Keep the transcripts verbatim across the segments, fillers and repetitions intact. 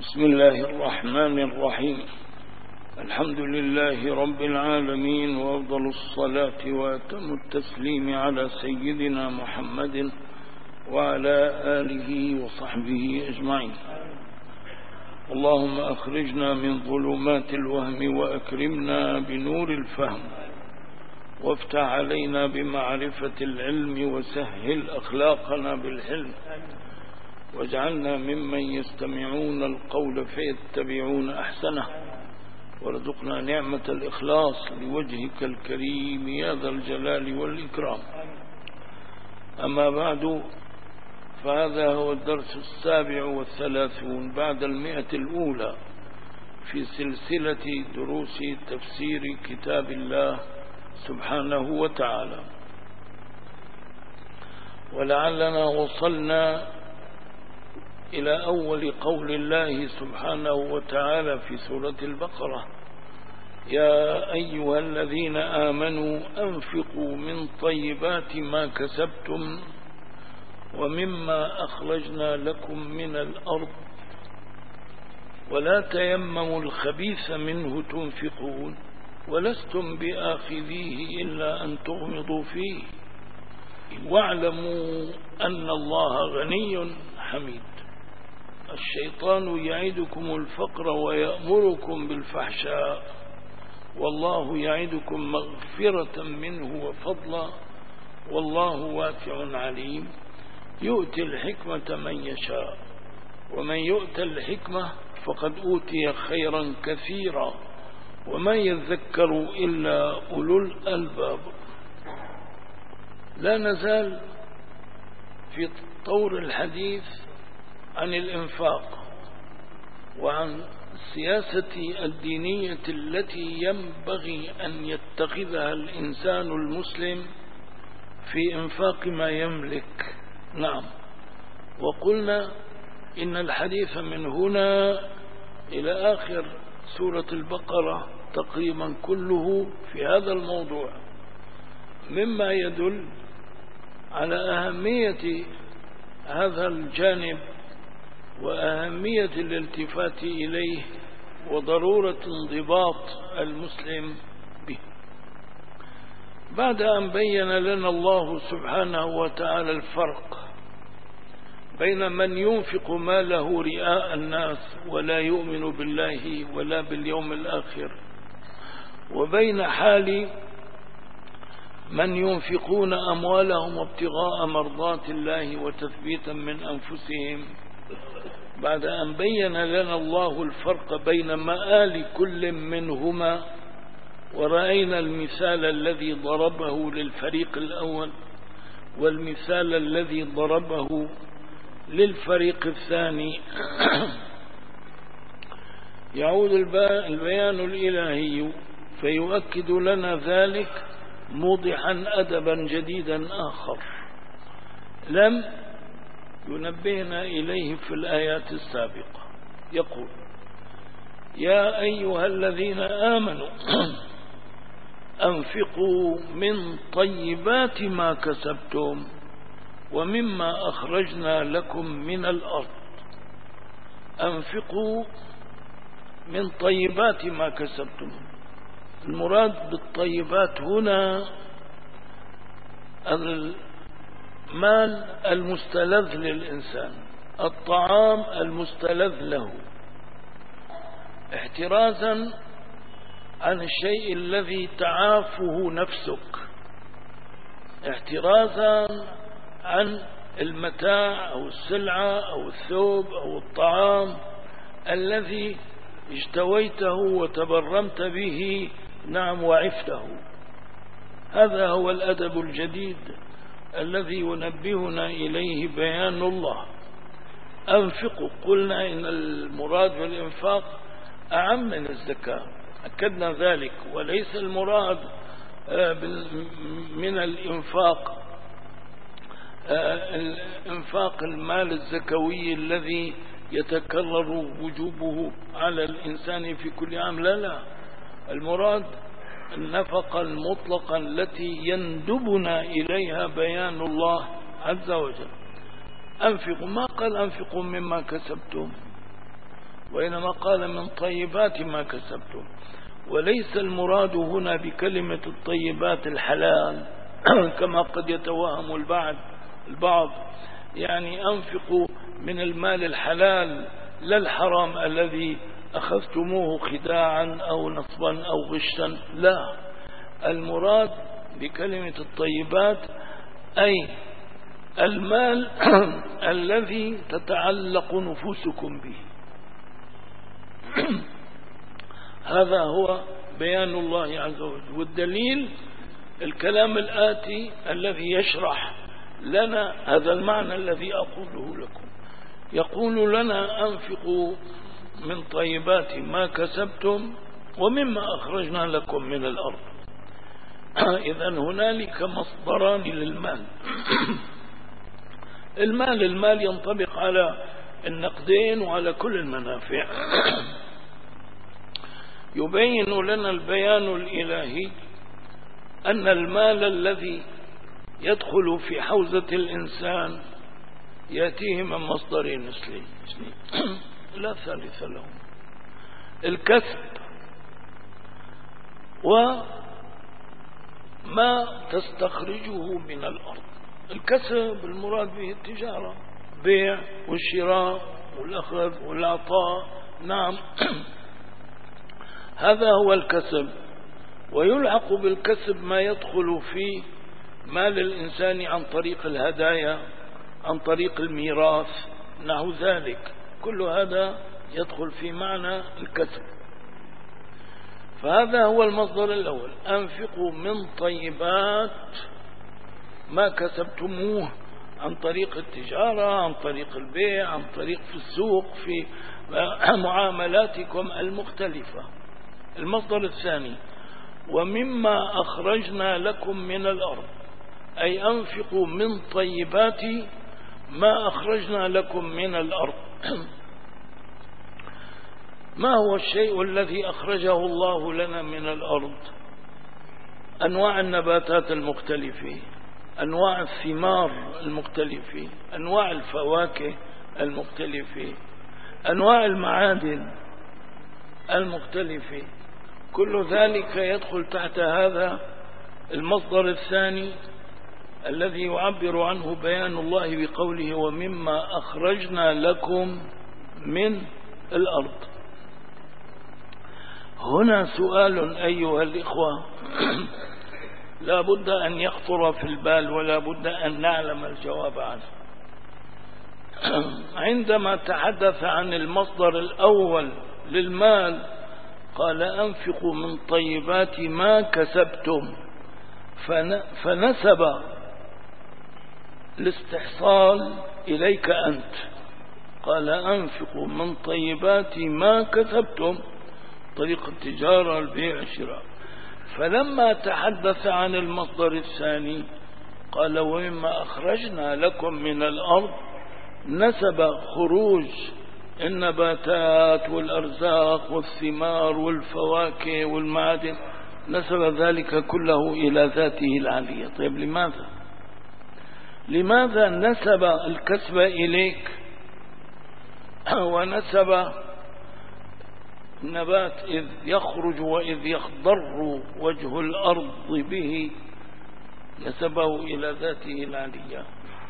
بسم الله الرحمن الرحيم. الحمد لله رب العالمين، وأفضل الصلاة وأتم التسليم على سيدنا محمد وعلى آله وصحبه أجمعين. اللهم أخرجنا من ظلمات الوهم وأكرمنا بنور الفهم، وافتح علينا بمعرفة العلم، وسهل أخلاقنا بالحلم، واجعلنا ممن يستمعون القول فيتبعون أحسنه، وارزقنا نعمة الإخلاص لوجهك الكريم يا ذا الجلال والإكرام. أما بعد، فهذا هو الدرس السابع والثلاثون بعد المئة الأولى في سلسلة دروس تفسير كتاب الله سبحانه وتعالى، ولعلنا وصلنا إلى أول قول الله سبحانه وتعالى في سورة البقرة: يا أيها الذين آمنوا أنفقوا من طيبات ما كسبتم ومما أخرجنا لكم من الأرض ولا تيمموا الخبيث منه تنفقون ولستم بآخذيه إلا أن تغمضوا فيه واعلموا أن الله غني حميد. الشيطان يعدكم الفقر ويأمركم بالفحشاء، والله يعدكم مغفرة منه وفضلا، والله واسع عليم. يؤتي الحكمة من يشاء، ومن يؤت الحكمة فقد أوتي خيرا كثيرا، وما يذكر إلا أولو الألباب. لا نزال في طور الحديث عن الإنفاق وعن السياسة الدينية التي ينبغي أن يتخذها الإنسان المسلم في إنفاق ما يملك. نعم، وقلنا إن الحديث من هنا إلى آخر سورة البقرة تقريبا كله في هذا الموضوع، مما يدل على أهمية هذا الجانب وأهمية الالتفات إليه وضرورة انضباط المسلم به. بعد أن بين لنا الله سبحانه وتعالى الفرق بين من ينفق ماله رئاء الناس ولا يؤمن بالله ولا باليوم الآخر، وبين حال من ينفقون أموالهم ابتغاء مرضات الله وتثبيتا من أنفسهم، بعد أن بين لنا الله الفرق بين مآل كل منهما، ورأينا المثال الذي ضربه للفريق الأول والمثال الذي ضربه للفريق الثاني، يعود البيان الإلهي فيؤكد لنا ذلك موضحا أدبا جديدا آخر لم ينبهنا إليه في الآيات السابقة. يقول: يا أيها الذين آمنوا أنفقوا من طيبات ما كسبتم ومما أخرجنا لكم من الأرض. أنفقوا من طيبات ما كسبتم. المراد بالطيبات هنا المال المستلذ للإنسان، الطعام المستلذ له، احترازا عن الشيء الذي تعافه نفسك، احترازا عن المتاع أو السلعة أو الثوب أو الطعام الذي اشتويته وتبرمت به، نعم، وعفته. هذا هو الأدب الجديد الذي ينبهنا إليه بيان الله. أنفقوا، قلنا إن المراد بالإنفاق أعم من الزكاة، أكدنا ذلك، وليس المراد من الإنفاق الإنفاق المال الزكوي الذي يتكرر وجوبه على الإنسان في كل عام، لا لا، المراد النفقة المطلقة التي يندبنا إليها بيان الله عز وجل. أنفقوا، ما قال أنفقوا مما كسبتم، وإنما قال من طيبات ما كسبتم. وليس المراد هنا بكلمة الطيبات الحلال كما قد يتوهم البعض البعض يعني أنفقوا من المال الحلال لا الحرام الذي أخذتموه خداعا أو نصبا أو غشا. لا، المراد بكلمة الطيبات أي المال الذي تتعلق نفوسكم به. هذا هو بيان الله عز وجل. والدليل الكلام الآتي الذي يشرح لنا هذا المعنى الذي أقوله لكم. يقول لنا أنفقوا من طيبات ما كسبتم ومما أخرجنا لكم من الأرض. إذن هنالك مصدران للمال. المال المال ينطبق على النقدين وعلى كل المنافع. يبين لنا البيان الإلهي أن المال الذي يدخل في حوزة الإنسان يأتيه من مصدرين اثنين لا ثالث لهم: الكسب وما تستخرجه من الأرض. الكسب المراد به التجارة، بيع والشراء والأخذ والعطاء. نعم، هذا هو الكسب. ويلحق بالكسب ما يدخل في مال الإنسان عن طريق الهدايا، عن طريق الميراث، نحو ذلك. كل هذا يدخل في معنى الكسب. فهذا هو المصدر الأول: أنفقوا من طيبات ما كسبتموه عن طريق التجارة، عن طريق البيع، عن طريق في السوق، في معاملاتكم المختلفة. المصدر الثاني: ومما أخرجنا لكم من الأرض، أي أنفقوا من طيبات ما أخرجنا لكم من الأرض. ما هو الشيء الذي أخرجه الله لنا من الأرض؟ أنواع النباتات المختلفة، أنواع الثمار المختلفة، أنواع الفواكه المختلفة، أنواع المعادن المختلفة. كل ذلك يدخل تحت هذا المصدر الثاني الذي يعبر عنه بيان الله بقوله: ومما أخرجنا لكم من الأرض. هنا سؤال أيها الإخوة لا بد أن يخطر في البال ولا بد أن نعلم الجواب عنه. عندما تحدث عن المصدر الأول للمال قال: أنفقوا من طيبات ما كسبتم، فنسب الاستحصال إليك أنت. قال: أنفقوا من طيبات ما كسبتم، طريق التجارة، البيع، الشراء. فلما تحدث عن المصدر الثاني قال: ومما أخرجنا لكم من الأرض، نسب خروج النباتات والأرزاق والثمار والفواكه والمعادن، نسب ذلك كله إلى ذاته العالية. طيب لماذا؟ لماذا نسب الكسب إليك ونسب النبات إذ يخرج وإذ يخضر وجه الأرض به نسبه إلى ذاته العالية؟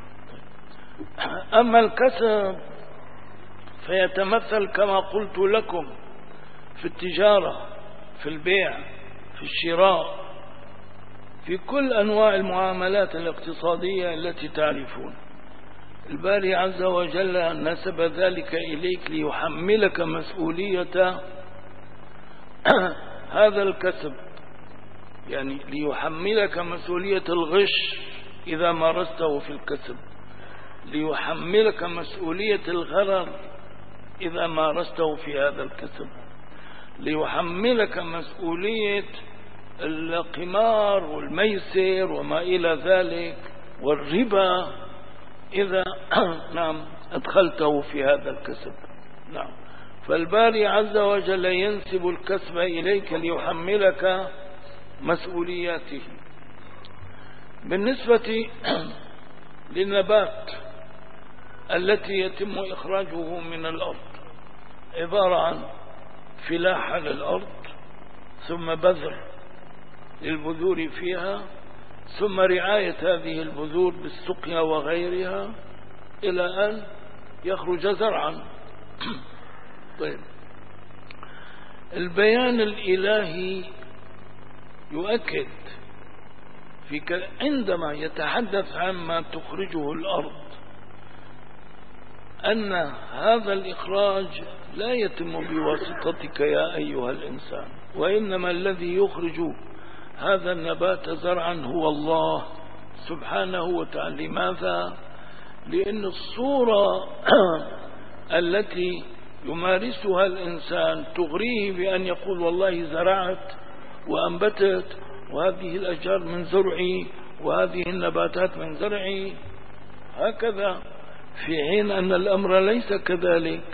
أما الكسب فيتمثل كما قلت لكم في التجارة، في البيع، في الشراء، في كل أنواع المعاملات الاقتصادية التي تعرفون. الباري عز وجل نسب ذلك إليك ليحملك مسؤولية هذا الكسب، يعني ليحملك مسؤولية الغش إذا مارسته في الكسب، ليحملك مسؤولية الغرر إذا مارسته في هذا الكسب، ليحملك مسؤولية القمار والميسر وما إلى ذلك والربا إذا نعم أدخلته في هذا الكسب. نعم، فالباري عز وجل ينسب الكسب إليك ليحملك مسؤولياته. بالنسبة للنبات التي يتم إخراجه من الأرض، عبارة عن فلاحة للأرض، ثم بذر للبذور فيها، ثم رعاية هذه البذور بالسقيا وغيرها إلى أن يخرج زرعا. طيب، البيان الإلهي يؤكد في عندما يتحدث عما تخرجه الأرض أن هذا الإخراج لا يتم بواسطتك يا أيها الإنسان، وإنما الذي يخرج هذا النبات زرعا هو الله سبحانه وتعالى. لماذا؟ لأن الصورة التي يمارسها الإنسان تغريه بأن يقول والله زرعت وأنبتت، وهذه الأشجار من زرعي وهذه النباتات من زرعي، هكذا، في حين أن الأمر ليس كذلك.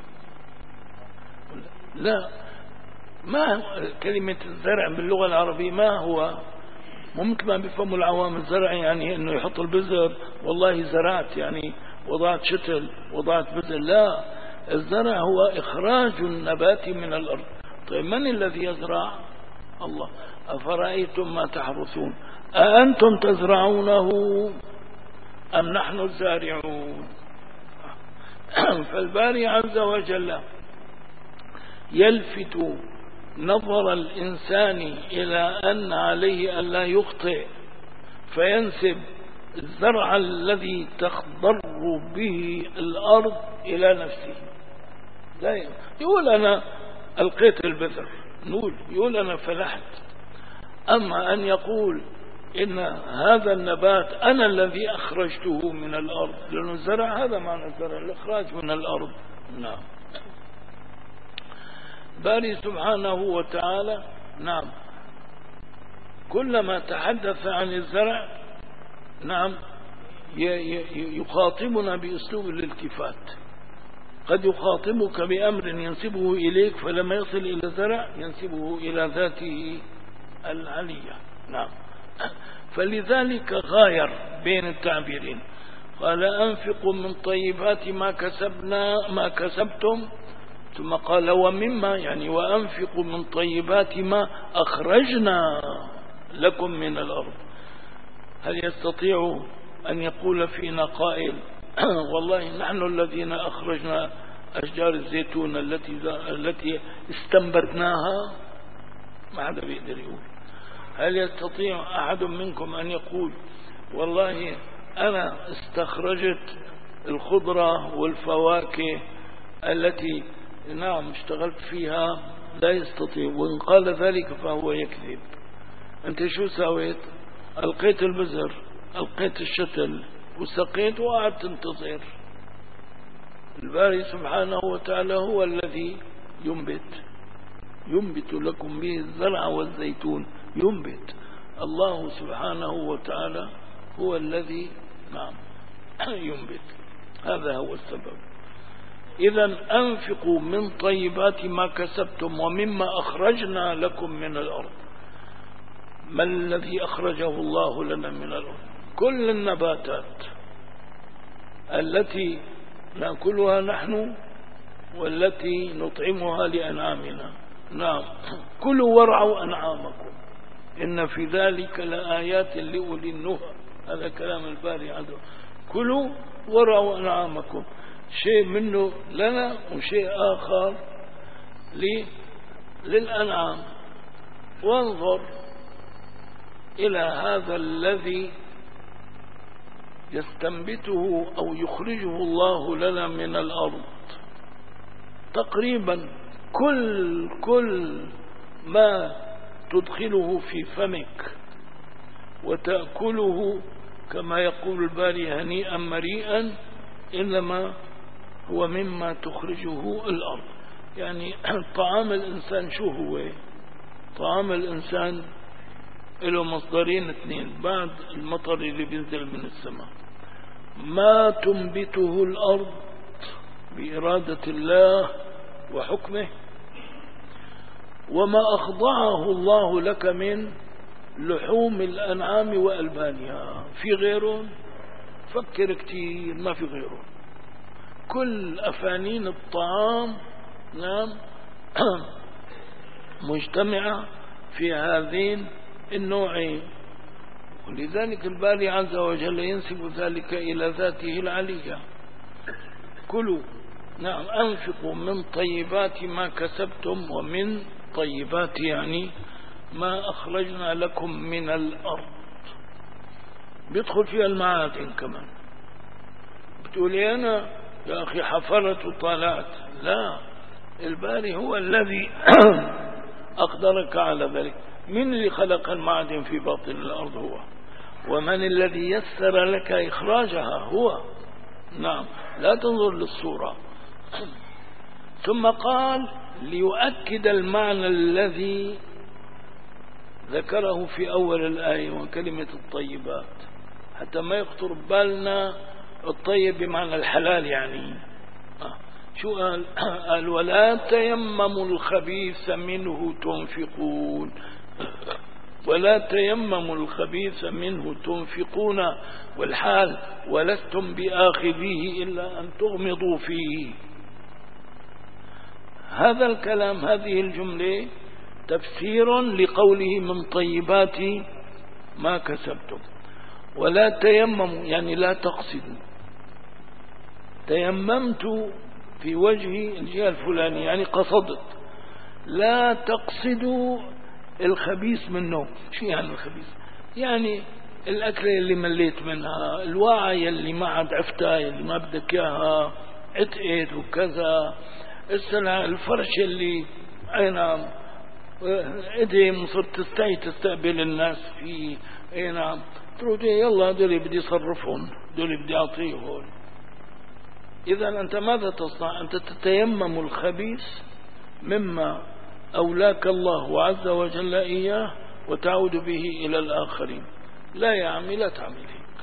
لا، ما كلمة الزرع باللغة العربية ما هو ممكن ما بيفهموا العوام. الزرع يعني أنه يحط البذر، والله زرعت يعني وضعت شتل وضعت بذر. لا، الزرع هو إخراج النبات من الأرض. طيب، من الذي يزرع؟ الله. أفرأيتم ما تحرثون أأنتم تزرعونه أم نحن الزارعون؟ فالباري عز وجل يلفت نظر الإنسان إلى أن عليه أن لا يخطئ، فينسب الزرع الذي تخضر به الأرض إلى نفسه. لا يقول أنا ألقيت البذر، نقول يقول أنا فلحت. أما أن يقول إن هذا النبات أنا الذي أخرجته من الأرض، لأن الزرع هذا معنى الزرع، الإخراج من الأرض. نعم. باري سبحانه وتعالى نعم كلما تحدث عن الزرع نعم يخاطبنا بأسلوب الالتفات. قد يخاطبك بأمر ينسبه إليك، فلما يصل إلى الزرع ينسبه إلى ذاته العلية. نعم. فلذلك غاير بين التعبيرين، قال أنفقوا من طيبات ما كسبنا ما كسبتم، ثم قال ومما، يعني وأنفقوا من طيبات ما أخرجنا لكم من الأرض. هل يستطيع أن يقول فينا قائل والله نحن الذين أخرجنا أشجار الزيتون التي التي استنبتناها؟ ما حدا بيقدر يقول. هل يستطيع أحد منكم أن يقول والله أنا استخرجت الخضرة والفواكه التي نعم اشتغلت فيها؟ لا يستطيع. وإن قال ذلك فهو يكذب. أنت شو سويت؟ ألقيت البذر، ألقيت الشتل، وسقيت وقعدت تنتظر. الباري سبحانه وتعالى هو الذي ينبت ينبت لكم به الزرع والزيتون. ينبت الله سبحانه وتعالى هو الذي نعم ينبت. هذا هو السبب. إذا أنفقوا من طيبات ما كسبتم ومما أخرجنا لكم من الأرض. ما الذي أخرجه الله لنا من الأرض؟ كل النباتات التي نأكلها نحن والتي نطعمها لأنعامنا. نعم. كلوا وارعوا أنعامكم إن في ذلك لآيات لأولي النهى. هذا كلام الباري عنده. كلوا وارعوا أنعامكم، شيء منه لنا وشيء آخر للأنعام. وانظر إلى هذا الذي يستنبته أو يخرجه الله لنا من الأرض. تقريبا كل كل ما تدخله في فمك وتأكله كما يقول الباري هنيئا مريئا إنما هو مما تخرجه الأرض. يعني طعام الإنسان شو هو؟ طعام الإنسان له مصدرين اثنين بعد المطر اللي بينزل من السماء: ما تنبته الأرض بإرادة الله وحكمه، وما أخضعه الله لك من لحوم الأنعام وألبانها. في غيرهم؟ فكر كتير، ما في غيرهم. كل أفانين الطعام نعم مجتمعة في هذين النوعين. ولذلك الباري عز وجل ينسب ذلك إلى ذاته العلية. كلوا نعم أنفقوا من طيبات ما كسبتم، ومن طيبات يعني ما أخرجنا لكم من الأرض، بيدخل فيها المعادن كمان. بتقولي أنا يا أخي حفرت وطالعت، لا، الباري هو الذي أقدرك على ذلك. من اللي خلق المعادن في باطن الأرض؟ هو. ومن الذي يسر لك إخراجها؟ هو. نعم لا تنظر للصورة. ثم قال ليؤكد المعنى الذي ذكره في أول الآية وكلمة الطيبات، حتى ما يخطر بالنا الطيب بمعنى الحلال يعني. آه. شو قال؟ قال ولا تيمموا الخبيث منه تنفقون، ولا تيمموا الخبيث منه تنفقون، والحال ولستم بآخذيه إلا أن تغمضوا فيه. هذا الكلام، هذه الجملة تفسير لقوله من طيبات ما كسبتم. ولا تيمموا يعني لا تقصدوا. تيممت في وجه الجهة الفلانية يعني قصدت. لا تقصدوا الخبيث منه. شو يعني الخبيث؟ يعني الأكلة اللي مليت منها، الواعية اللي ما عاد عفتها، اللي ما بدك إياها، عتقت وكذا، السلع الفرش اللي أين إدم صرت تستعي تستقبل الناس فيه، أي نعم، تقول يلا دولي بدي صرفهم، دولي بدي أعطيهم. إذا أنت ماذا تصنع؟ أنت تتيمم الخبيث مما أولاك الله عز وجل إياه وتعود به إلى الآخرين. لا يا عمي لا تعمل هيك.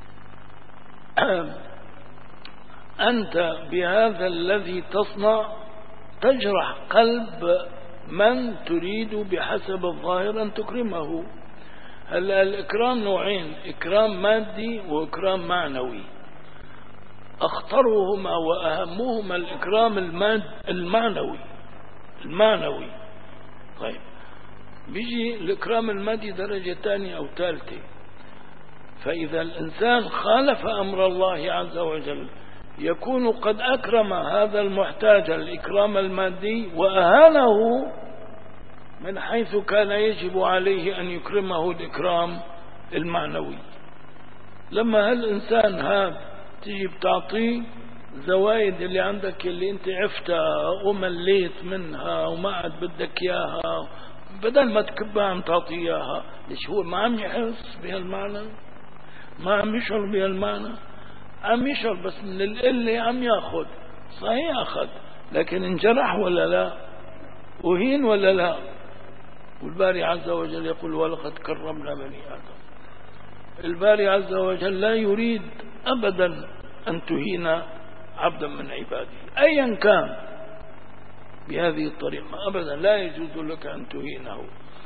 أنت بهذا الذي تصنع تجرح قلب من تريد بحسب الظاهر أن تكرمه. هلا الإكرام نوعين، إكرام مادي وإكرام معنوي. أخطرهما وأهمهما الإكرام الماد المعنوي المعنوي طيب بيجي الإكرام المادي درجة ثانية أو ثالثة. فإذا الإنسان خالف أمر الله عز وجل يكون قد أكرم هذا المحتاج الإكرام المادي وأهانه من حيث كان يجب عليه أن يكرمه الإكرام المعنوي. لما هالإنسان هذا تجي بتعطيه زوايد اللي عندك اللي انت عفتها ومليت منها وما عاد بدك اياها، بدل ما تكبها عم تعطي اياها، ليش هو ما عم يحس بهالمعنى؟ ما عم يشعر بهالمعنى؟ عم يشعر بس من القلة عم ياخذ. صحيح اخذ، لكن انجرح ولا لا؟ وهين ولا لا؟ والباري عز وجل يقول ولقد كرمنا بني آدم. الباري عز وجل لا يريد أبدا أن تهين عبدا من عباده أيا كان بهذه الطريقة، أبدا لا يجوز لك أن تهينه.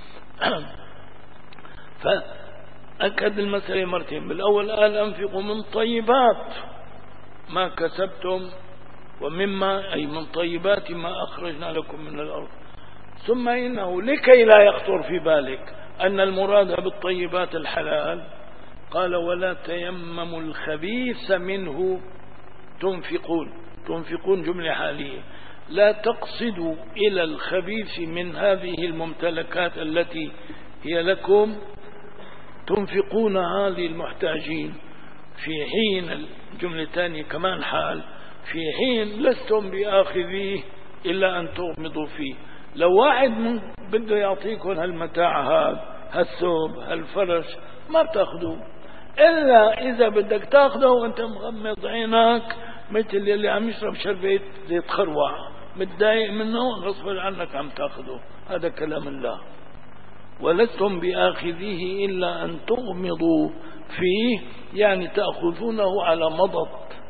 فأكد المسألة مرتين. بالأول قال أنفقوا من طيبات ما كسبتم، ومما أي من طيبات ما أخرجنا لكم من الأرض. ثم إنه لكي لا يخطر في بالك أن المراد بالطيبات الحلال قال ولا تيمموا الخبيث منه تنفقون. تنفقون جملة حالية، لا تقصدوا إلى الخبيث من هذه الممتلكات التي هي لكم، تنفقونها للمحتاجين في حين، الجملة الثانية كمان حال، في حين لستم بآخذيه إلا أن تغمضوا فيه. لو واحد من بده يعطيكم هالمتاع هذا، هالثوب، هالفرش، ما بتاخذوه إلا إذا بدك تاخذه وأنت مغمض عينك مثل اللي عم يشرب شربة زيت خروع، متضايق منه غصب عنك عم تاخذه. هذا كلام الله. ولستم بآخذيه إلا أن تغمضوا فيه، يعني تأخذونه على مضض،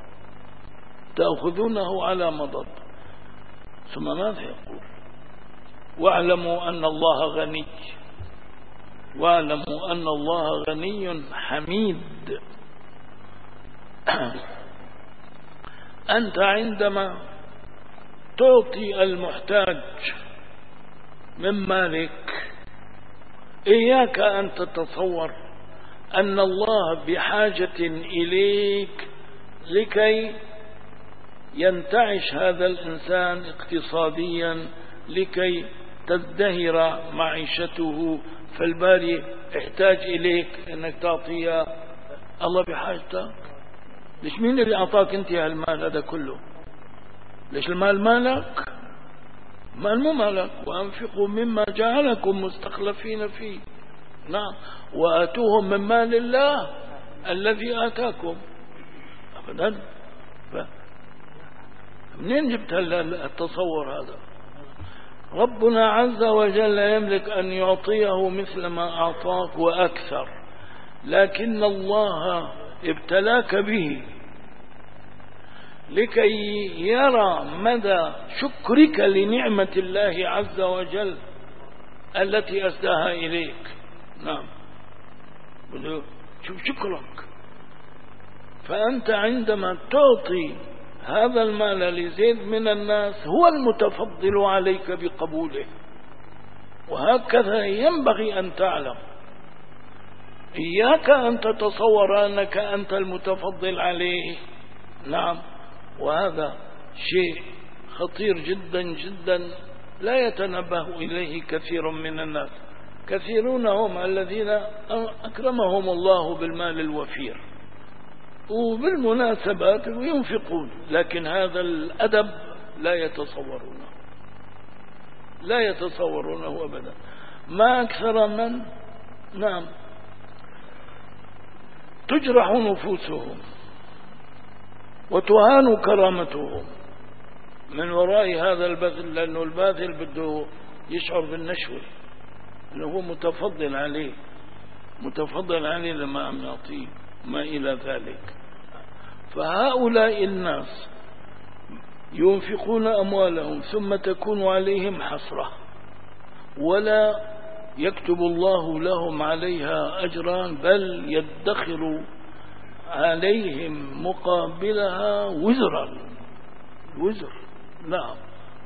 تأخذونه على مضض. ثم ماذا يقول؟ واعلموا أن الله غني، واعلموا أن الله غني حميد. أنت عندما تعطي المحتاج من مالك، إياك أن تتصور أن الله بحاجة إليك لكي ينتعش هذا الإنسان اقتصاديا، لكي تزدهر معيشته، فالباري احتاج إليك أنك تعطيه. الله بحاجتك؟ ليش مين اللي أعطاك أنت هالمال هذا كله؟ ليش المال مالك؟ مال مو مالك. وأنفقوا مما جعلكم مستخلفين فيه. نعم. وآتوهم من مال الله الذي آتاكم. أبدا. منين جبت التصور هذا؟ ربنا عز وجل يملك أن يعطيه مثل ما أعطاك وأكثر، لكن الله ابتلاك به لكي يرى مدى شكرك لنعمة الله عز وجل التي أسداها إليك. نعم. شوف شكرك. فأنت عندما تعطي هذا المال لزيد من الناس هو المتفضل عليك بقبوله، وهكذا ينبغي أن تعلم. إياك أن تتصور أنك أنت المتفضل عليه. نعم. وهذا شيء خطير جدا جدا لا يتنبه إليه كثير من الناس. كثيرون هم الذين أكرمهم الله بالمال الوفير وبالمناسبات ينفقون، لكن هذا الأدب لا يتصورونه، لا يتصورونه أبدا. ما أكثر من نعم تجرح نفوسهم وتهان كرامتهم من وراء هذا البذل، لأنه الباذل بده يشعر بالنشوة أنه هو متفضل عليه، متفضل عليه لما عم يعطيه ما إلى ذلك. فهؤلاء الناس ينفقون أموالهم ثم تكون عليهم حسرة ولا يكتب الله لهم عليها أجرا، بل يدخر عليهم مقابلها وزرا. وزر. نعم.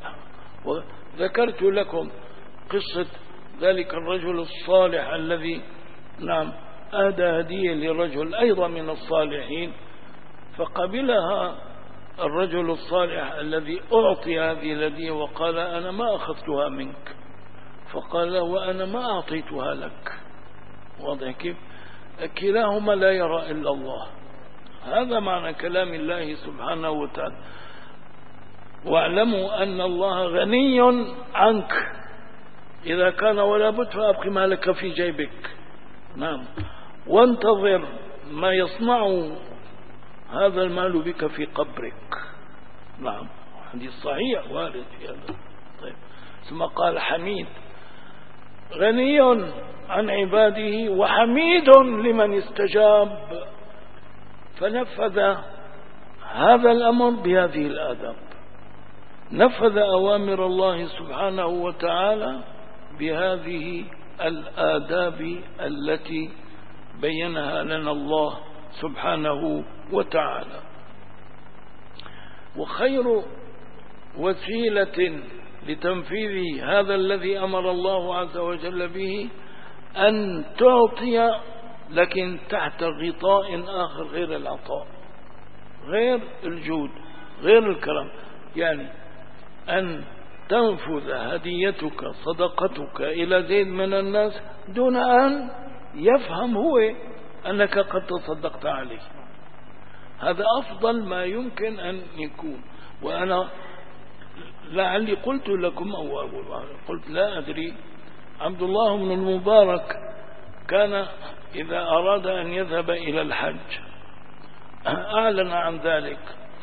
وذكرت لكم قصة ذلك الرجل الصالح الذي نعم أهدى هدية لرجل أيضا من الصالحين، فقبلها الرجل الصالح الذي أعطي هذه الهدية وقال أنا ما أخذتها منك، فقال وأنا ما أعطيتها لك. واضح كيف؟ كلاهما لا يرى إلا الله. هذا معنى كلام الله سبحانه وتعالى. واعلموا أن الله غني عنك، إذا كان ولا بد فأبق مالك في جيبك. نعم. وانتظر ما يصنع هذا المال بك في قبرك. نعم. حديث صحيح وارد في هذا. طيب. ثم قال حميد، غني عن عباده وحميد لمن استجاب. فنفذ هذا الأمر بهذه الآداب، نفذ أوامر الله سبحانه وتعالى بهذه الآداب التي بينها لنا الله سبحانه وتعالى. وخير وسيلة لتنفيذ هذا الذي أمر الله عز وجل به أن تعطي، لكن تحت غطاء آخر غير العطاء، غير الجود، غير الكرم. يعني أن تنفذ هديتك صدقتك إلى زيد من الناس دون أن يفهم هو أنك قد تصدقت عليه. هذا أفضل ما يمكن أن يكون. وأنا لعلي قلت لكم أو قلت لا أدري، عبد الله بن المبارك كان إذا أراد أن يذهب إلى الحج أعلن عن ذلك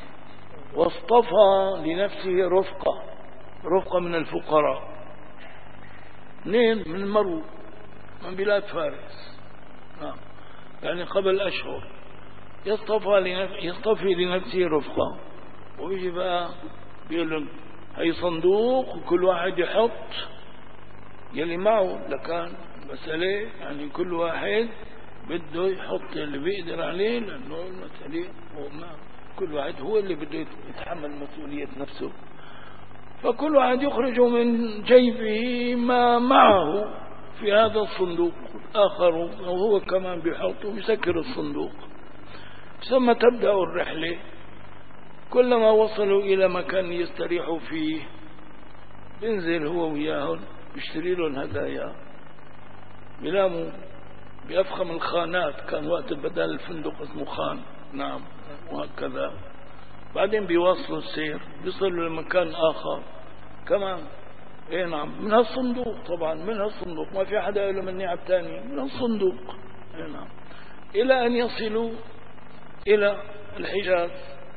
واصطفى لنفسه رفقة رفقة من الفقراء، اثنين من مرو من بلاد فارس. نعم. يعني قبل أشهر يصطفى لنف... يصطفي لنفسه رفقة، ويجي بقى بيقول هي صندوق وكل واحد يحط يلي معه. لكان مسألة يعني كل واحد بده يحط اللي بيقدر عليه، لأنه المسألة هو ما كل واحد هو اللي بده يتحمل مسؤولية نفسه. فكل واحد يخرج من جيبه ما معه في هذا الصندوق، آخر وهو كمان بيحط ويسكر الصندوق. ثم تبدأ الرحلة. كلما وصلوا إلى مكان يستريحوا فيه بينزل هو وياهم يشتري لهم هدايا، بيناموا بأفخم الخانات، كان وقت بدل الفندق اسمه خان، نعم، وهكذا. بعدين بيواصلوا السير، بيصلوا لمكان آخر كمان، ايه نعم، من هالصندوق طبعا، من هالصندوق، ما في حدا له مني على الثاني، من هالصندوق، ايه نعم، إلى أن يصلوا إلى الحجاز،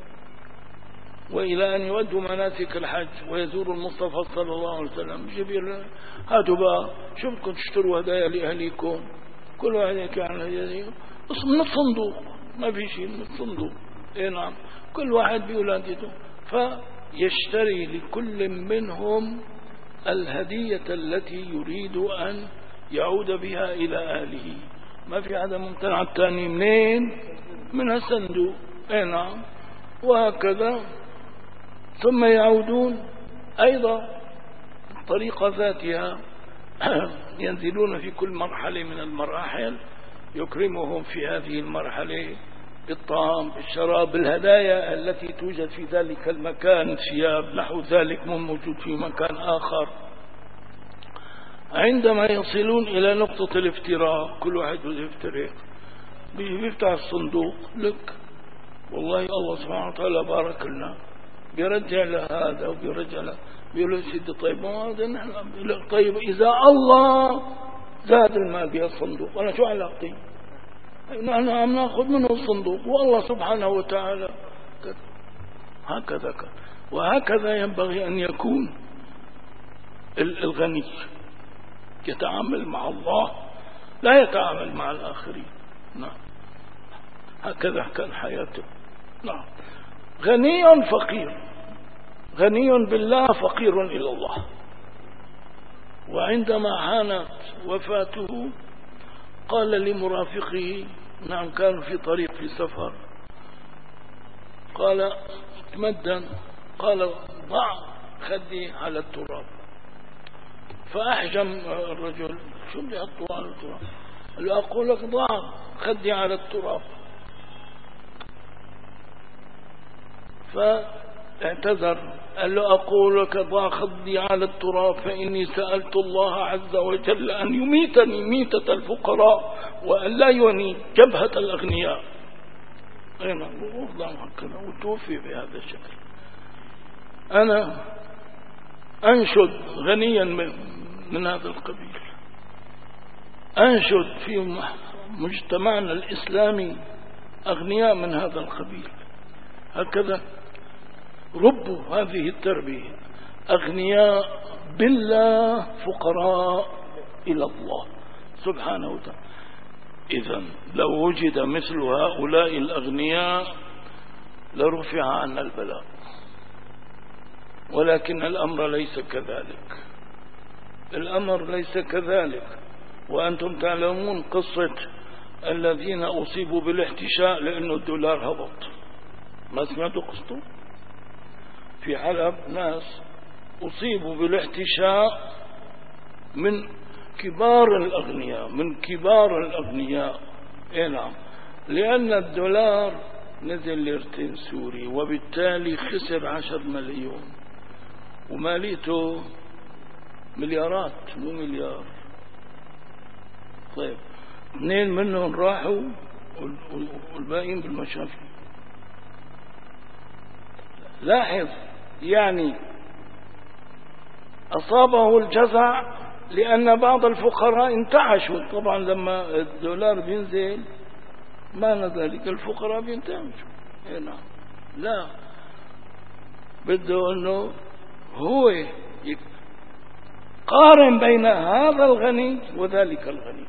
وإلى أن يؤدوا مناسك الحج ويزوروا المصطفى صلى الله عليه وسلم. جبريل هاتوا بقى، شو بدكم تشتروا هدايا لأهليكم؟ كل واحد يحكي عن هدايا من الصندوق، ما في شيء من الصندوق، ايه نعم، كل واحد بأولادته. فيشتري لكل منهم الهدية التي يريد أن يعود بها إلى أهله. ما في حدا ممتنع الثاني، منين؟ من الصندوق، ايه نعم، وهكذا. ثم يعودون أيضا الطريقة ذاتها ينزلون في كل مرحلة من المراحل، يكرمهم في هذه المرحلة بالطعام بالشراب بالهدايا التي توجد في ذلك المكان، ثياب نحو ذلك مو موجود في مكان آخر. عندما يصلون إلى نقطة الافتراق، كل واحد بده يفترق، بيفتح الصندوق لك، والله الله سبحانه وتعالى بارك لنا، بيرجع لهذا وبيرجع له، بيقول له سيدي طيب ما هذا نحن، طيب إذا الله زاد المال بها الصندوق أنا شو علاقتي؟ نحن عم ناخذ منه الصندوق والله سبحانه وتعالى. هكذا كان، وهكذا ينبغي أن يكون الغني، يتعامل مع الله لا يتعامل مع الآخرين. نعم، هكذا كان حياته. نعم، غني فقير، غني بالله فقير إلى الله. وعندما حانت وفاته قال لمرافقه، نعم كانوا في طريق في سفر، قال تمدن، قال ضع خدي على التراب. فأحجم الرجل، شو بدي أحطه على التراب؟ قال له أقول لك ضع خدي على التراب. فاعتذر، قال له أقول لك ضع خدي على التراب فإني سألت الله عز وجل أن يميتني ميتة الفقراء وأن لا يوني جبهة الأغنياء. أنا هكذا وتوفي بهذا الشكل. أنا أنشد غنيا من هذا القبيل، أنشد في مجتمعنا الإسلامي أغنياء من هذا القبيل. هكذا ربوا هذه التربية، أغنياء بالله فقراء إلى الله سبحانه وتعالى. إذن لو وجد مثل هؤلاء الأغنياء لرفع عنا البلاء، ولكن الأمر ليس كذلك، الأمر ليس كذلك. وأنتم تعلمون قصة الذين أصيبوا بالاحتشاء لأنه الدولار هبط، ما سمعتوا قصته؟ في حلب ناس أصيبوا بالاحتشاء من كبار الأغنياء، من كبار الأغنياء، إيه نعم، لأن الدولار نزل ليرتين سوري، وبالتالي خسر عشر مليون، وماليته مليارات مو مليار. طيب اثنين منهم راحوا والباقيين بالمشافي. لاحظ، يعني أصابه الجزع لأن بعض الفقراء انتعشوا. طبعا لما الدولار بينزل معنى ذلك الفقراء بينتعشوا. نعم، لا، بده أنه هو قارن بين هذا الغني وذلك الغني.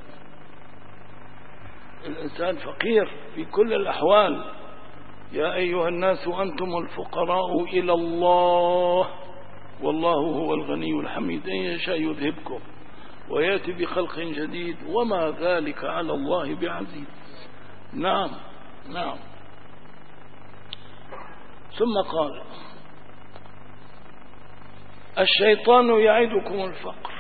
الإنسان فقير في كل الأحوال. يا أيها الناس أنتم الفقراء إلى الله والله هو الغني الحميد، إن يشاء يذهبكم ويأتي بخلق جديد وما ذلك على الله بعزيز. نعم نعم. ثم قال الشيطان يعدكم الفقر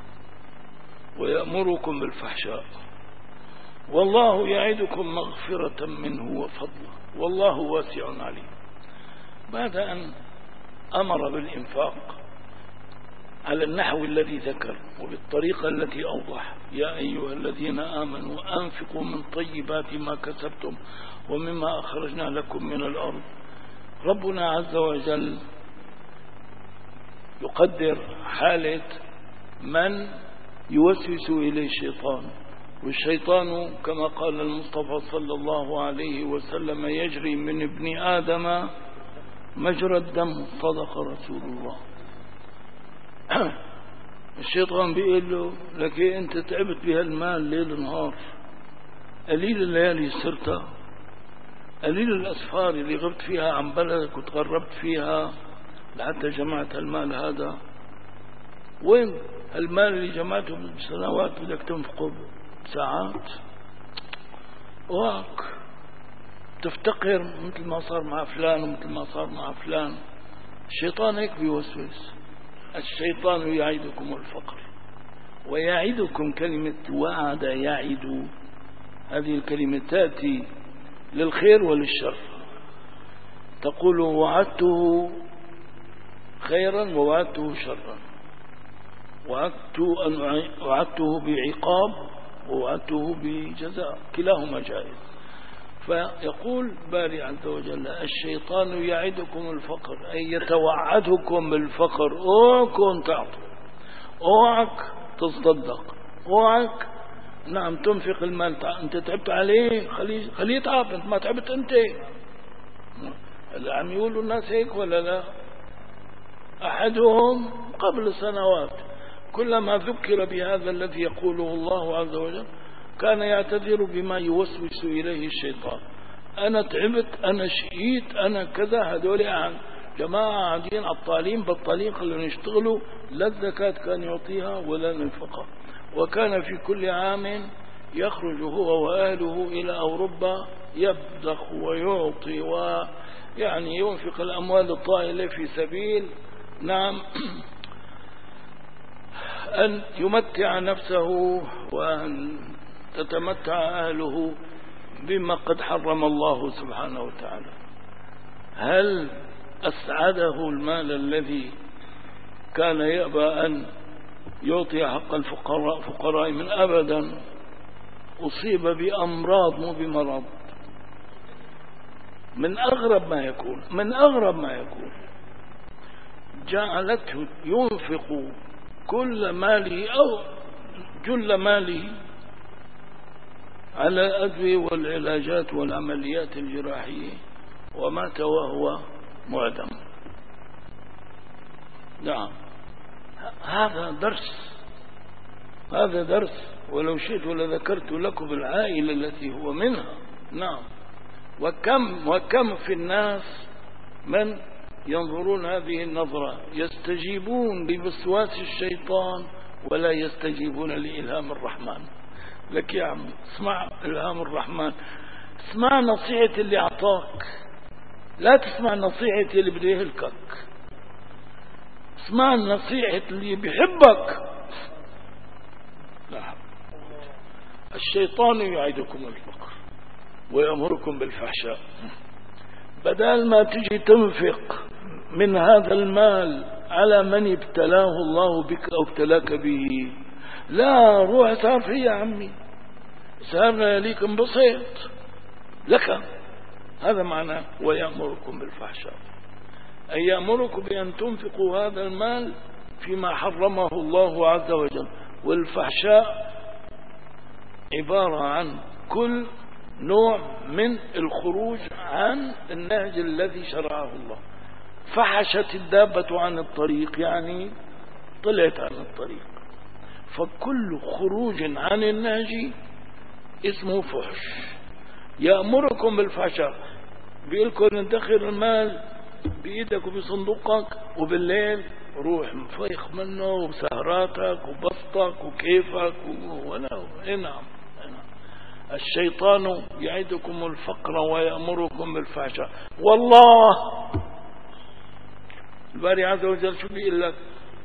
ويأمركم بالفحشاء والله يعدكم مغفرة منه وفضله والله واسع عليم. بعد أن أمر بالإنفاق على النحو الذي ذكر وبالطريقة التي أوضح: يا أيها الذين آمنوا أنفقوا من طيبات ما كسبتم ومما أخرجنا لكم من الأرض، ربنا عز وجل يقدر حالة من يوسوس إليه الشيطان. والشيطان كما قال المصطفى صلى الله عليه وسلم: يجري من ابن آدم مجرى الدم، صدق رسول الله. الشيطان بيقول له: لك أنت تعبت بهالمال ليل نهار، قليل الليالي سرتها، قليل الأسفار اللي غبت فيها عن بلدك وتغربت فيها لحتى جمعت المال هذا. وين المال اللي جمعته بسنوات بدك تنفقه بساعات؟ واك تفتقر مثل ما صار مع فلان ومثل ما صار مع فلان. الشيطان هيك بيوسوس. الشيطان يعيدكم الفقر ويعيدكم، كلمة وعد يعد هذه الكلمة تأتي للخير وللشر. تقول: وعدته خيرا ووعدته شرا، وعدته, أن وعدته بعقاب ووعدته بجزاء، كلاهما جائز. فيقول باري عز وجل: الشيطان يعدكم الفقر، أي يتوعدكم بالفقر. اوعكم تعطوا، اوعك تصدق، اوعك نعم تنفق المال. انت تعبت عليه، خليه خليه يتعب، انت ما تعبت انت. عم يقولوا الناس هيك ولا لا؟ أحدهم قبل سنوات كلما ذكر بهذا الذي يقوله الله عز وجل كان يعتذر بما يوسوس إليه الشيطان: أنا تعبت، أنا شقيت، أنا كذا. هذول جماعة قاعدين عطالين بطالين، خلونا يشتغلوا، لا الزكاة كان يعطيها ولا النفقة. وكان في كل عام يخرج هو وأهله إلى أوروبا يبذخ ويعطي ويعني ينفق الأموال الطائلة في سبيل نعم أن يمتع نفسه وأن تتمتع أهله بما قد حرم الله سبحانه وتعالى. هل أسعده المال الذي كان يأبى أن يعطي حق الفقراء فقراء من أبدا؟ أصيب بأمراض مو بمرض. من أغرب ما يكون من أغرب ما يكون جعلته ينفق كل ماله أو جل ماله على الأدوية والعلاجات والعمليات الجراحية، ومات وهو معدم. نعم، هذا درس هذا درس ولو شئت لذكرت لكم العائلة التي هو منها. نعم، وكم وكم في الناس من ينظرون هذه النظرة يستجيبون بوسواس الشيطان ولا يستجيبون لإلهام الرحمن. لك يا عمي اسمع إلهام الرحمن، اسمع نصيحة اللي أعطاك، لا تسمع نصيحة اللي بده يهلكك. اسمع نصيحة اللي بيحبك. لا، الشيطان يعيدكم الفقر ويأمركم بالفحشاء. بدل ما تجي تنفق من هذا المال على من ابتلاه الله بك أو ابتلاك به، لا، روح سهر فيه يا عمي، سهرنا ليك انبسط لك. هذا معنى ويأمركم بالفحشاء، أي يأمركم بأن تنفقوا هذا المال فيما حرمه الله عز وجل. والفحشاء عبارة عن كل نوع من الخروج عن النهج الذي شرعه الله. فحشت الدابة عن الطريق، يعني طلعت عن الطريق. فكل خروج عن النهج اسمه فحش. يأمركم بالفحشاء، بيقولكم ندخر المال بإيدك وبصندوقك، وبالليل روح مفيخ منه وسهراتك وبسطك وكيفك ولا. نعم، الشيطان يعدكم الفقر ويأمركم بالفحشاء. والله الباري عز وجل شو بيقول لك؟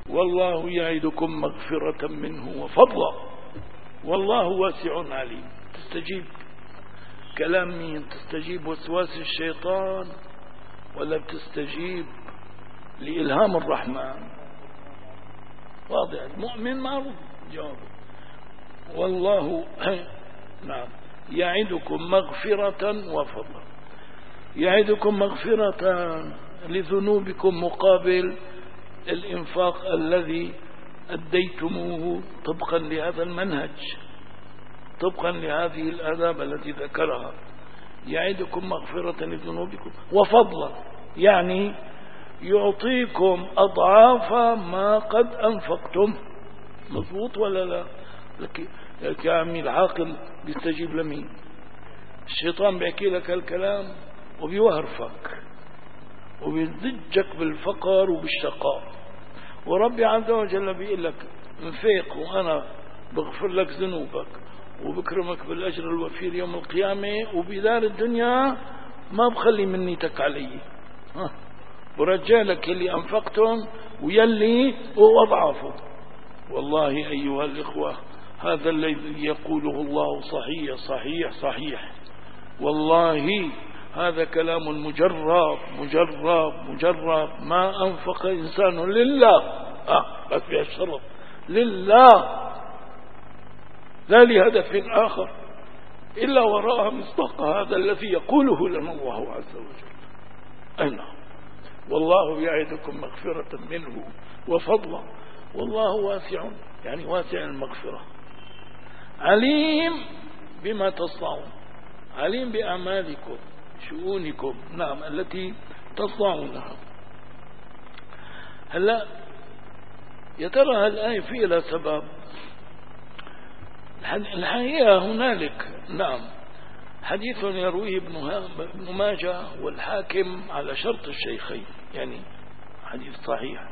والله يعدكم مغفرة منه وفضلا والله واسع عليم. تستجيب كلام مين؟ تستجيب وسواس الشيطان ولا بتستجيب لإلهام الرحمن؟ واضح. المؤمن معروف جواب. والله نعم يعدكم مغفرة وفضلا. يعدكم مغفرة لذنوبكم مقابل الإنفاق الذي أديتموه طبقا لهذا المنهج، طبقا لهذه الآداب التي ذكرها. يعدكم مغفرة لذنوبكم وفضلا، يعني يعطيكم أضعاف ما قد أنفقتم. مضبوط ولا لا؟ لك يا عمي العاقل بيستجيب لمين؟ الشيطان بيحكي لك الكلام وبيوهرفك وبيضجك بالفقر وبالشقاء، وربي عز وجل بيقول لك انفق وأنا بغفر لك ذنوبك وبكرمك بالأجر الوفير يوم القيامة، وبدار الدنيا ما بخلي منيتك علي، ها برجع لك اللي أنفقتم ويلي وأضعافه. والله أيها الإخوة هذا الذي يقوله الله صحيح صحيح صحيح، والله هذا كلام مجرب مجرب مجرب. ما أنفق إنسان لله، آه بس فيها الشرط لله لا لهدف آخر إلا وراء مصداق هذا الذي يقوله لنا الله عز وجل. أين والله يعدكم مغفرة منه وفضلا والله واسع، يعني واسع المغفرة، عليم بما تصنعون، عليم بأعمالكم شؤونكم نعم التي تصنعونها. هلا يا ترى الآية في لها سبب؟ الحقيقة هنالك نعم حديث يرويه ابن ماجه والحاكم على شرط الشيخين، يعني حديث صحيح،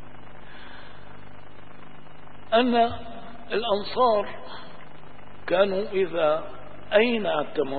أن الأنصار كانوا إذا أينع التمر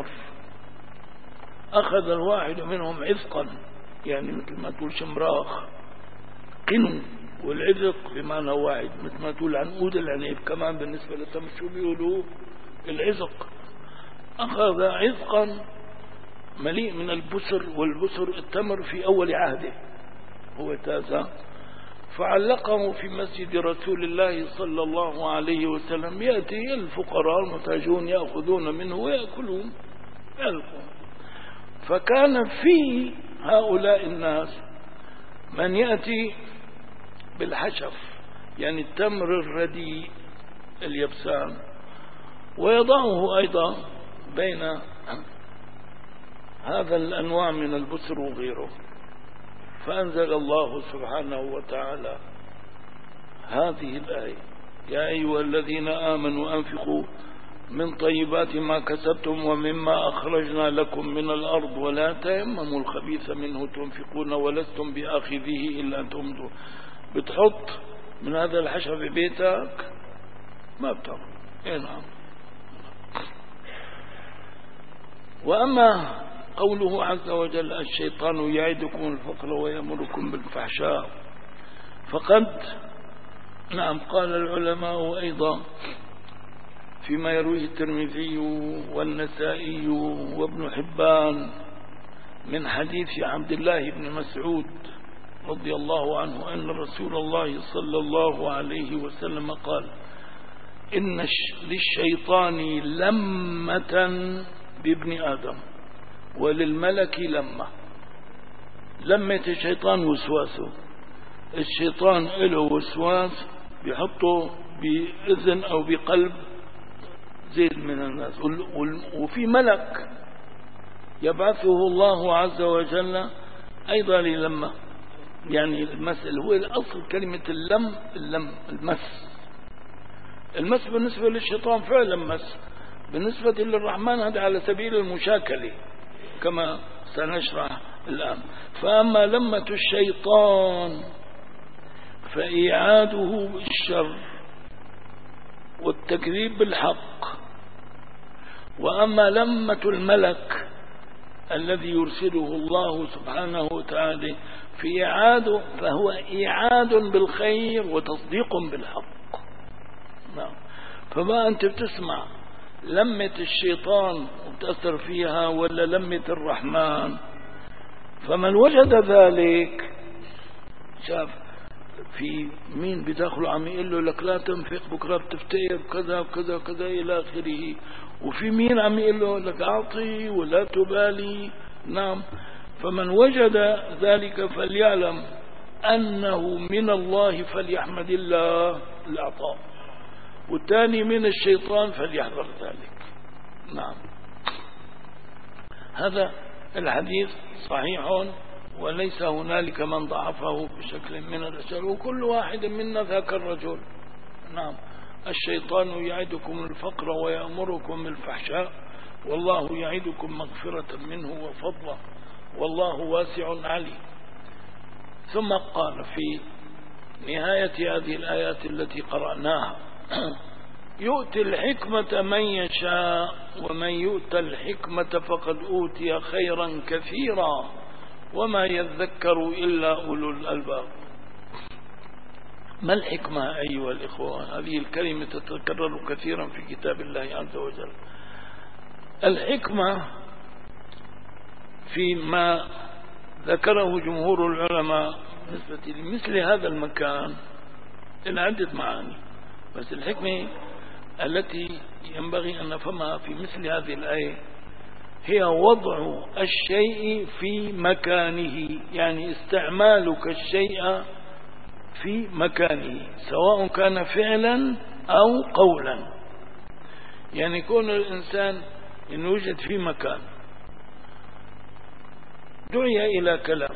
أخذ الواحد منهم عذقا، يعني مثل ما تقول شمراخ قنو، والعذق بمعنى واحد مثل ما تقول عنقود العنب كمان بالنسبة للتمر شو بيقولوا العذق. أخذ عذقا مليء من البسر، والبسر التمر في أول عهده هو تازة، فعلقه في مسجد رسول الله صلى الله عليه وسلم. يأتي الفقراء المحتاجون يأخذون منه ويأكلون يلقون. فكان في هؤلاء الناس من يأتي بالحشف، يعني التمر الرديء اليبسان، ويضعه أيضا بين هذا الأنواع من البسر وغيره. فأنزل الله سبحانه وتعالى هذه الآية: يا أيها الذين آمنوا أنفقوا من طيبات ما كسبتم ومما أخرجنا لكم من الأرض ولا تيمموا الخبيث منه تنفقون ولستم بآخذه إلا أن تمضوا. بتحط من هذا الحشف ببيتك ما بتعمل. إيه نعم. وأما قوله عز وجل: الشيطان يعدكم الفقر ويأمركم بالفحشاء، فقد نعم قال العلماء أيضا فيما يرويه الترمذي والنسائي وابن حبان من حديث عبد الله بن مسعود رضي الله عنه أن رسول الله صلى الله عليه وسلم قال: إن للشيطان لمة بابن آدم وللملك لمة. لمة الشيطان وسواسه، الشيطان له وسواس بيحطه بإذن أو بقلب زيد من الناس، وفي ملك يبعثه الله عز وجل أيضا للمة، يعني المس هو الأصل كلمة اللم اللم المس. المس بالنسبة للشيطان فعلا مس، بالنسبة للرحمن هذا على سبيل المشاكلة كما سنشرح الآن. فأما لمة الشيطان فإعاده بالشر والتكذيب بالحق، وأما لمة الملك الذي يرسله الله سبحانه وتعالى في إعاده فهو إعاد بالخير وتصديق بالحق. نعم. فما أنت بتسمع لمة الشيطان وتأثر فيها ولا لمة الرحمن؟ فمن وجد ذلك شاف في مين بداخله عم يقول له لك لا تنفق بكره بتفتقر كذا وكذا وكذا إلى آخره، وفي مين عم يقول له لك أعطي ولا تبالي. نعم. فمن وجد ذلك فليعلم أنه من الله فليحمد الله العطاء، والثاني من الشيطان فليحذر ذلك. نعم. هذا الحديث صحيح وليس هنالك من ضعفه بشكل من الأشياء، وكل واحد منا ذاك الرجل. نعم. الشيطان يعدكم الفقر ويأمركم بالفحشاء والله يعدكم مغفرة منه وفضله والله واسع عليم. ثم قال في نهاية هذه الآيات التي قرأناها يؤتي الحكمة من يشاء ومن يؤتى الحكمة فقد أوتي خيرا كثيرا وما يذكر إلا أولو الألباب. ما الحكمة أيها الإخوة؟ هذه الكلمة تتكرر كثيرا في كتاب الله عز وجل. الحكمة فيما ذكره جمهور العلماء بالنسبة لمثل هذا المكان إن عدة معاني، بس الحكمة التي ينبغي أن نفهمها في مثل هذه الآية هي وضع الشيء في مكانه، يعني استعمالك الشيء في مكانه سواء كان فعلا أو قولا. يعني يكون الإنسان إن وجد في مكان دعي إلى كلام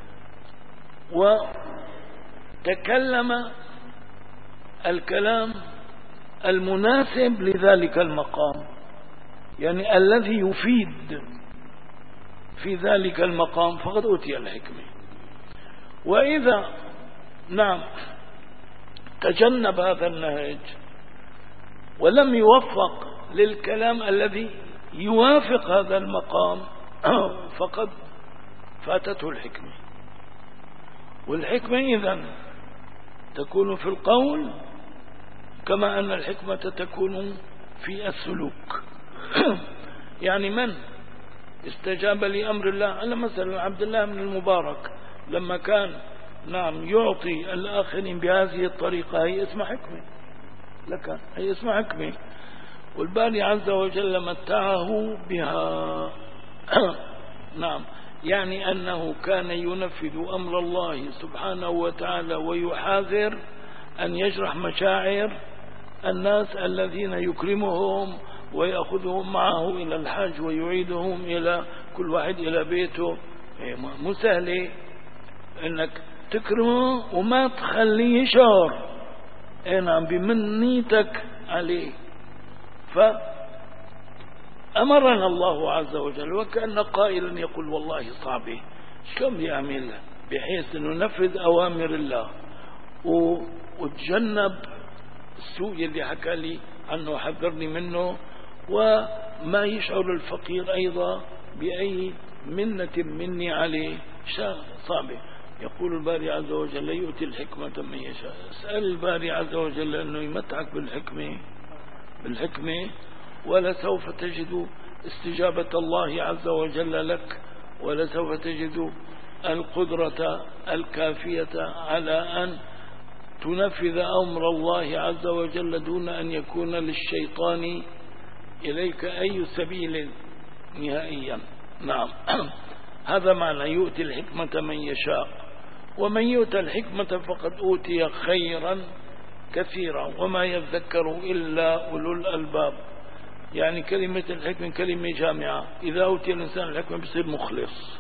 وتكلم الكلام المناسب لذلك المقام، يعني الذي يفيد في ذلك المقام فقد أوتي الحكمة. وإذا نعم تجنب هذا النهج ولم يوفق للكلام الذي يوافق هذا المقام فقد فاتته الحكمة. والحكمة إذن تكون في القول كما أن الحكمة تكون في السلوك. يعني من استجاب لأمر الله، أنا مثلا عبد الله بن المبارك لما كان نعم يعطي الآخرين بهذه الطريقة هي اسمها حكمة، لك هي اسمها حكمة، والباري عز وجل متعه بها. نعم. يعني أنه كان ينفذ أمر الله سبحانه وتعالى ويحاذر أن يجرح مشاعر الناس الذين يكرمهم ويأخذهم معه إلى الحج ويعيدهم إلى كل واحد إلى بيته. مو سهل إنك تكرمه وما تخليه يشعر نعم بمنيتك عليه. فأمرنا الله عز وجل وكأن قائلا يقول والله صعبه شلون يعمل بحيث أنه ننفذ أوامر الله وتجنب السوء اللي حكى لي عنه حذرني منه، وما يشعر الفقير أيضا بأي منة مني عليه صعبة. يقول الباري عز وجل يؤتي الحكمة من يشاء. اسأل الباري عز وجل أنه يمتعك بالحكمة بالحكمة ولسوف تجد استجابة الله عز وجل لك، ولسوف تجد القدرة الكافية على أن تنفذ أمر الله عز وجل دون أن يكون للشيطان إليك أي سبيل نهائيا. نعم. هذا معنى يؤتي الحكمة من يشاء ومن يؤتى الحكمة فقد أوتي خيرا كثيرا وما يذكر إلا أولو الألباب. يعني كلمة الحكمة كلمة جامعة. إذا أوتي الإنسان الحكمة بصير مخلص،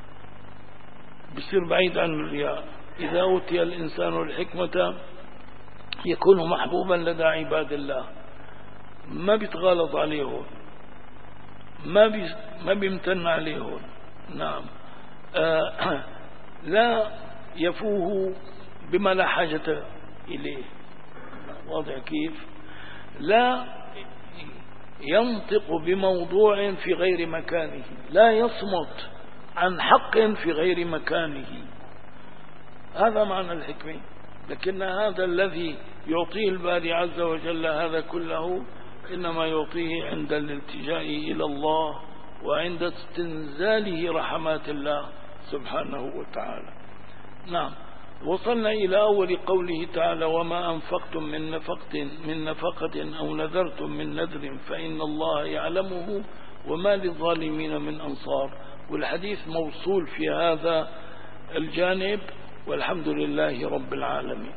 بصير بعيد عن الرياء. إذا أوتي الإنسان الحكمة يكون محبوبا لدى عباد الله، ما بيتغالط عليهم، ما بي ما بيمتن عليهم. نعم. آه لا يفوه بما لا حاجة إليه. واضح كيف؟ لا ينطق بموضوع في غير مكانه، لا يصمت عن حق في غير مكانه. هذا معنى الحكمة. لكن هذا الذي يعطيه الباري عز وجل هذا كله إنما يعطيه عند الالتجاء إلى الله وعند استنزاله رحمات الله سبحانه وتعالى. نعم. وصلنا إلى أول قوله تعالى: وما أنفقتم من نفقة من نفقة أو نذرتم من نذر فإن الله يعلمه وما للظالمين من أنصار. والحديث موصول في هذا الجانب، والحمد لله رب العالمين.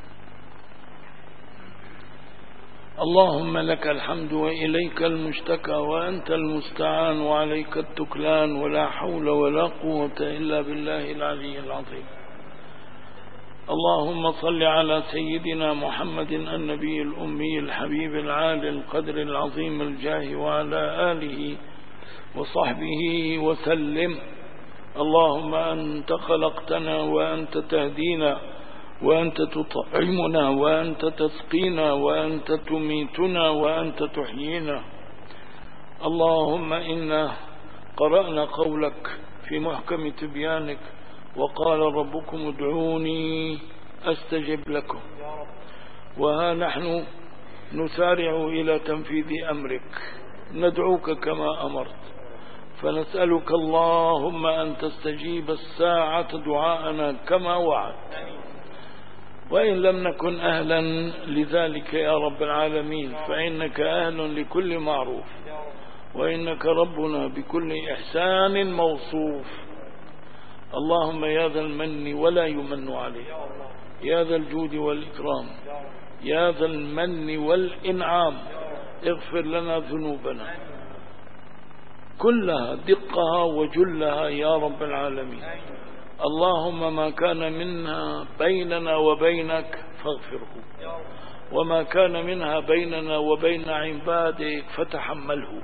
اللهم لك الحمد وإليك المشتكى وأنت المستعان وعليك التكلان ولا حول ولا قوة إلا بالله العلي العظيم. اللهم صل على سيدنا محمد النبي الأمي الحبيب العالي القدر العظيم الجاه وعلى آله وصحبه وسلم. اللهم أنت خلقتنا وأنت تهدينا وأنت تطعمنا وأنت تسقينا وأنت تميتنا وأنت تحيينا. اللهم إنا قرأنا قولك في محكم تبيانك: وقال ربكم ادعوني أستجب لكم. وها نحن نسارع إلى تنفيذ أمرك، ندعوك كما أمرت، فنسألك اللهم أن تستجيب الساعة دعاءنا كما وعدت، وإن لم نكن أهلا لذلك يا رب العالمين فإنك أهل لكل معروف، وإنك ربنا بكل إحسان موصوف. اللهم يا ذا المن ولا يمن عليه، يا ذا الجود والإكرام، يا ذا المن والإنعام، اغفر لنا ذنوبنا كلها دقها وجلها يا رب العالمين. اللهم ما كان منها بيننا وبينك فاغفره، وما كان منها بيننا وبين عبادك فتحمله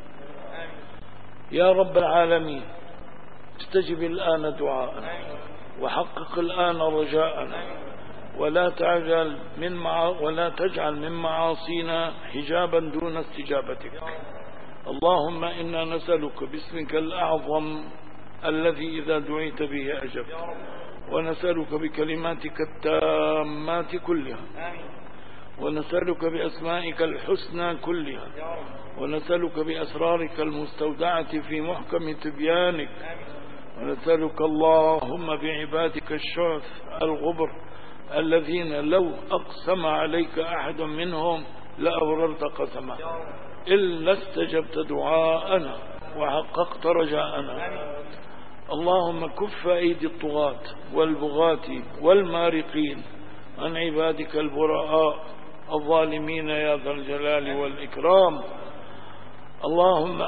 يا رب العالمين. استجب الآن دعاءنا وحقق الآن رجاءنا، ولا تعجل من مع ولا تجعل من معاصينا حجابا دون استجابتك. اللهم إنا نسألك باسمك الأعظم الذي إذا دعيت به أجبت، ونسألك بكلماتك التامات كلها، ونسألك بأسمائك الحسنى كلها، ونسألك بأسرارك المستودعة في محكم تبيانك، ونسألك اللهم بعبادك الشعث الغبر الذين لو أقسم عليك أحد منهم لأبررت قسمه إلا استجبت دعاءنا وحققت رجاءنا. اللهم كف أيدي الطغاة والبغاة والمارقين عن عبادك البراء الظالمين يا ذا الجلال والإكرام. اللهم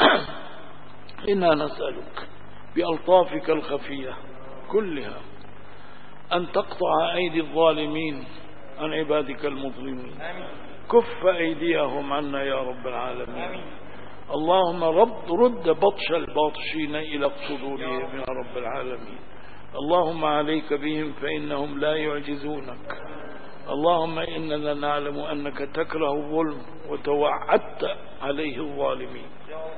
إنا نسألك بألطافك الخفية كلها أن تقطع أيدي الظالمين عن عبادك المظلمين، كف أيديهم عنا يا رب العالمين. اللهم رد, رد بطش الباطشين إلى صدورهم يا رب العالمين. اللهم عليك بهم فإنهم لا يعجزونك. اللهم إننا نعلم أنك تكره الظلم وتوعدت عليه الظالمين،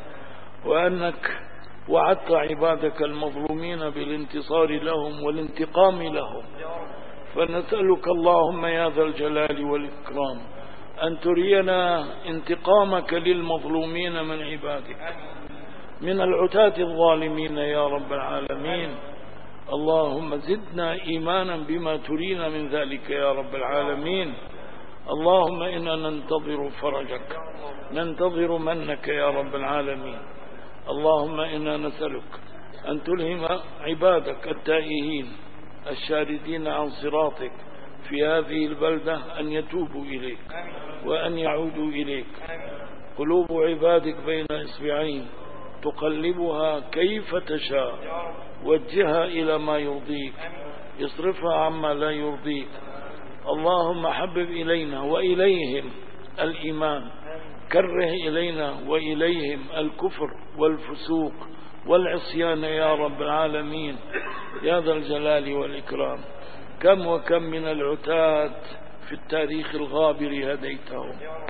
وأنك وعدت عبادك المظلومين بالانتصار لهم والانتقام لهم. فنسألك اللهم يا ذا الجلال والإكرام أن ترينا انتقامك للمظلومين من عبادك من العتاة الظالمين يا رب العالمين. اللهم زدنا إيمانا بما ترينا من ذلك يا رب العالمين. اللهم إنا ننتظر فرجك، ننتظر منك يا رب العالمين. اللهم إنا نسألك أن تلهم عبادك التائهين الشاردين عن صراطك في هذه البلدة أن يتوبوا إليك وأن يعودوا إليك. قلوب عبادك بين إصبعين تقلبها كيف تشاء، وجهها إلى ما يرضيك، اصرفها عما لا يرضيك. اللهم حبب إلينا وإليهم الإيمان، كره إلينا وإليهم الكفر والفسوق والعصيان يا رب العالمين يا ذا الجلال والإكرام. كم وكم من العتاة في التاريخ الغابر هديتهم،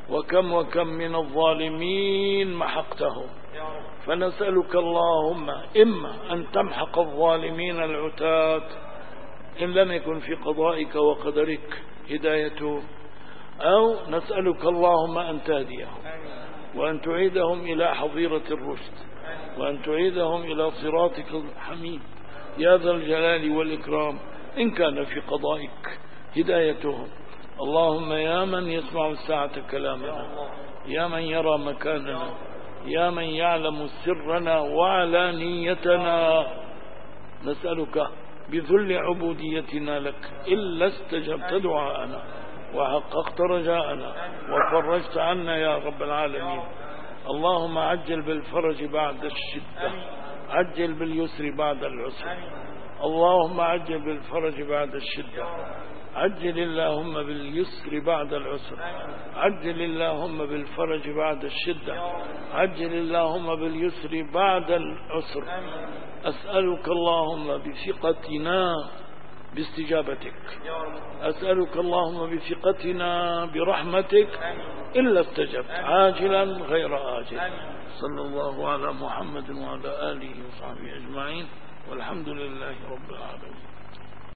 وكم وكم من الظالمين محقتهم، فنسألك اللهم إما أن تمحق الظالمين العتاة إن لم يكن في قضائك وقدرك هدايته، أو نسألك اللهم أن تهديهم وأن تعيدهم إلى حظيرة الرشد وأن تعيدهم إلى صراطك الحميد يا ذا الجلال والإكرام إن كان في قضائك هدايتهم. اللهم يا من يسمع الساعة كلامنا، يا من يرى مكاننا، يا من يعلم سرنا وعلانيتنا، نسألك بذل عبوديتنا لك إلا استجبت دعاءنا وحققت رجاءنا وفرجت عنا يا رب العالمين. اللهم عجل بالفرج بعد الشدة، عجل باليسر بعد العسر. اللهم عجل بالفرج بعد الشدة، عجل اللهم باليسر بعد العسر، عجل اللهم بالفرج بعد الشدة، عجل اللهم باليسر بعد العسر. أسألك اللهم بثقتنا باستجابتك، أسألك اللهم بثقتنا برحمتك إلا استجبت عاجلا غير آجل. صلى الله على محمد وعلى آله وصحبه أجمعين، والحمد لله رب العالمين.